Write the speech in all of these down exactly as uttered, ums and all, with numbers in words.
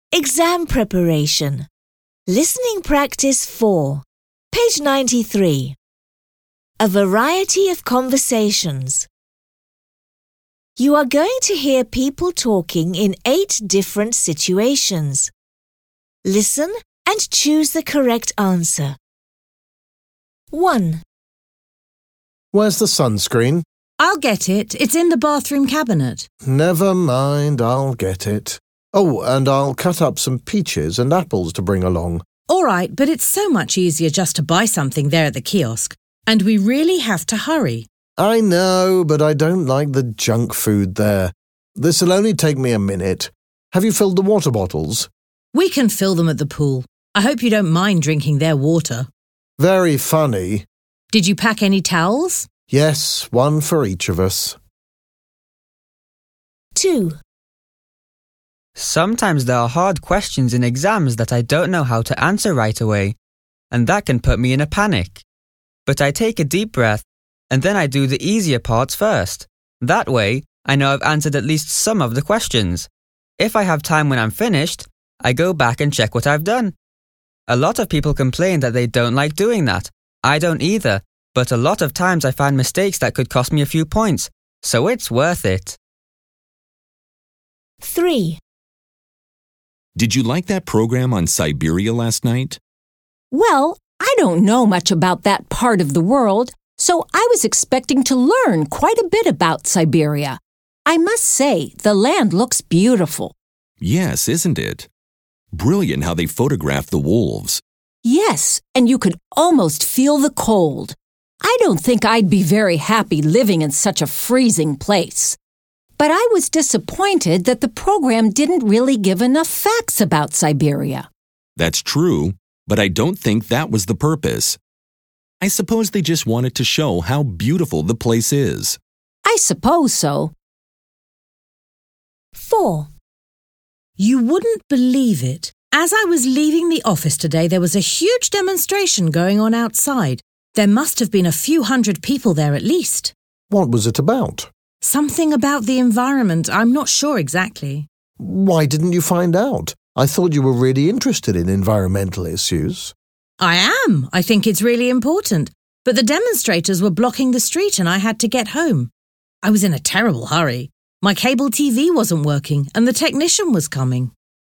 Exam preparation. Listening practice four. Page ninety-three. A variety of conversations. You are going to hear people talking in eight different situations. Listen and choose the correct answer. one. Where's the sunscreen? I'll get it. It's in the bathroom cabinet. Never mind, I'll get it. Oh, and I'll cut up some peaches and apples to bring along. All right, but it's so much easier just to buy something there at the kiosk. And we really have to hurry. I know, but I don't like the junk food there. This'll only take me a minute. Have you filled the water bottles? We can fill them at the pool. I hope you don't mind drinking their water. Very funny. Did you pack any towels? Yes, one for each of us. two. Sometimes there are hard questions in exams that I don't know how to answer right away, and that can put me in a panic. But I take a deep breath, and then I do the easier parts first. That way, I know I've answered at least some of the questions. If I have time when I'm finished, I go back and check what I've done. A lot of people complain that they don't like doing that. I don't either, but a lot of times I find mistakes that could cost me a few points, so it's worth it. three. Did you like that program on Siberia last night? Well, I don't know much about that part of the world, so I was expecting to learn quite a bit about Siberia. I must say, the land looks beautiful. Yes, isn't it? Brilliant how they photographed the wolves. Yes, and you could almost feel the cold. I don't think I'd be very happy living in such a freezing place. But I was disappointed that the program didn't really give enough facts about Siberia. That's true, but I don't think that was the purpose. I suppose they just wanted to show how beautiful the place is. I suppose so. four. You wouldn't believe it. As I was leaving the office today, there was a huge demonstration going on outside. There must have been a few hundred people there at least. What was it about? Something about the environment. I'm not sure exactly. Why didn't you find out? I thought you were really interested in environmental issues. I am. I think it's really important. But the demonstrators were blocking the street and I had to get home. I was in a terrible hurry. My cable T V wasn't working and the technician was coming.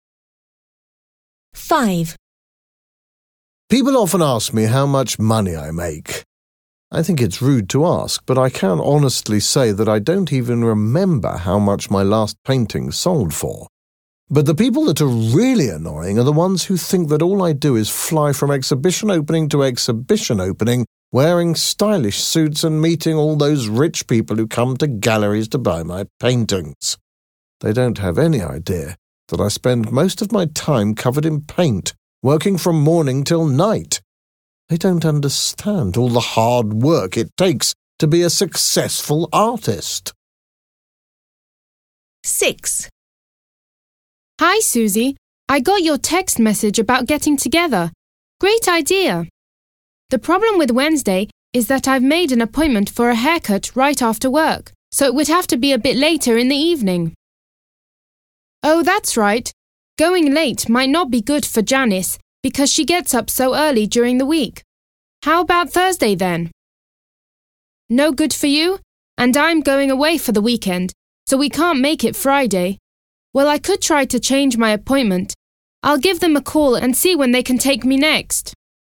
five. People often ask me how much money I make. I think it's rude to ask, but I can honestly say that I don't even remember how much my last painting sold for. But the people that are really annoying are the ones who think that all I do is fly from exhibition opening to exhibition opening, wearing stylish suits and meeting all those rich people who come to galleries to buy my paintings. They don't have any idea that I spend most of my time covered in paint, working from morning till night. They don't understand all the hard work it takes to be a successful artist. six. Hi, Susie. I got your text message about getting together. Great idea. The problem with Wednesday is that I've made an appointment for a haircut right after work, so it would have to be a bit later in the evening. Oh, that's right. Going late might not be good for Janice because she gets up so early during the week. How about Thursday then? No good for you? And I'm going away for the weekend, so we can't make it Friday. Well, I could try to change my appointment. I'll give them a call and see when they can take me next.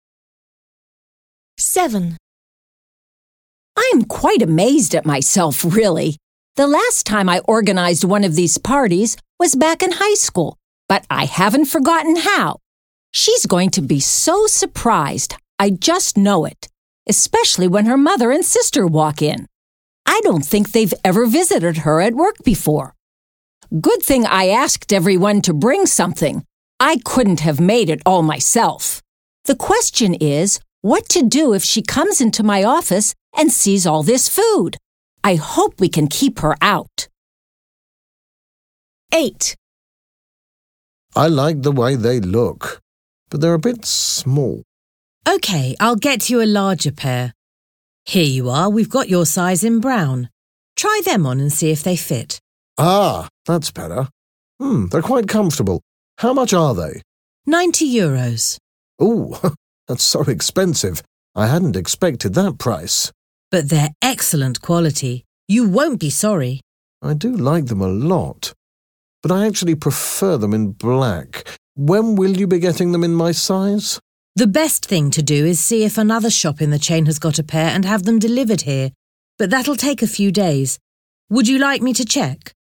seven. I'm quite amazed at myself, really. The last time I organized one of these parties was back in high school, but I haven't forgotten how. She's going to be so surprised, I just know it, especially when her mother and sister walk in. I don't think they've ever visited her at work before. Good thing I asked everyone to bring something. I couldn't have made it all myself. The question is, what to do if she comes into my office and sees all this food? I hope we can keep her out. eight. I like the way they look, but they're a bit small. OK, I'll get you a larger pair. Here you are, we've got your size in brown. Try them on and see if they fit. Ah, that's better. Hmm, they're quite comfortable. How much are they? ninety euros. Ooh, that's so expensive. I hadn't expected that price. But they're excellent quality. You won't be sorry. I do like them a lot, but I actually prefer them in black. When will you be getting them in my size? The best thing to do is see if another shop in the chain has got a pair and have them delivered here, but that'll take a few days. Would you like me to check?